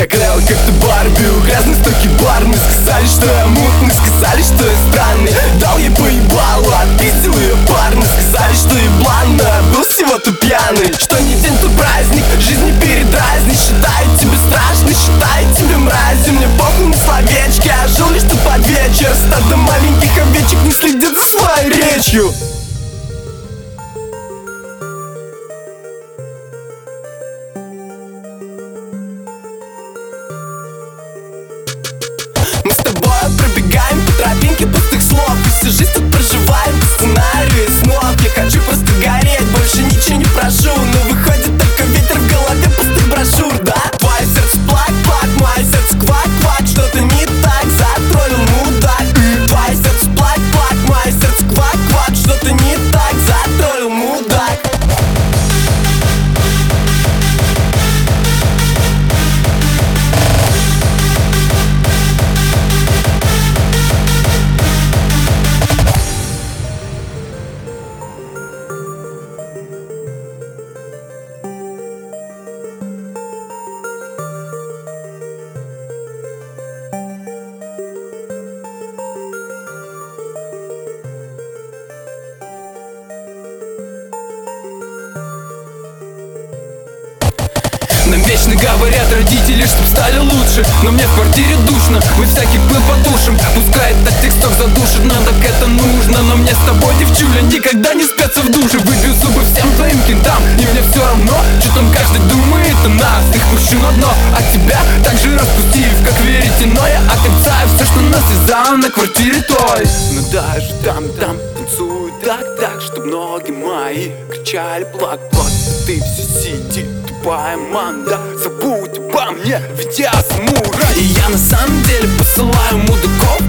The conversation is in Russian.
Я клеил как-то Барби у грязной стойки барной. Сказали, что я мутный, сказали, что я странный. Дал ей поебалу, отпиздил ее парня. Сказали, что еблан, но я был всего-то пьяный. Что не день, то праздник, жизнь не передразнит. Считаю тебя страшной, считаю тебя мразью. Мне похуй на словечки, я жил лишь тут под вечер. Стадо маленьких овечек не следят за своей речью. Мы с тобой пробегаем по тропинке пустых слов. И всю жизнь тут проживаем по сценарию снов. Я хочу просто гореть, больше ничего не прошу. Но выходит только ветер в голове пустых брошюр, да? Твое сердце плак-плак, мое сердце квак-квак. Что-то не так, затроллил мудак. Твое сердце плак-плак, мое сердце квак-квак. Что-то не так, затроллил мудак. Нам вечно говорят родители, чтоб стали лучше. Но мне в квартире душно, мы всяких пыл потушим. Пускай этот тексток задушит, но так это нужно. Но мне с тобой, девчуля, никогда не спятся в душе. Выбью зубы всем твоим кентам, и мне все равно, что там каждый думает о нас. Их пущу на дно, а тебя так же распустив, как веретено. Я отрицаю все, что нас связало на квартире той. Но даже там танцуют так, чтоб ноги мои кричали плак-плак. Ты все сиди, тупая манда, забудь обо мне, ведь я самурай. И я на самом деле посылаю мудаков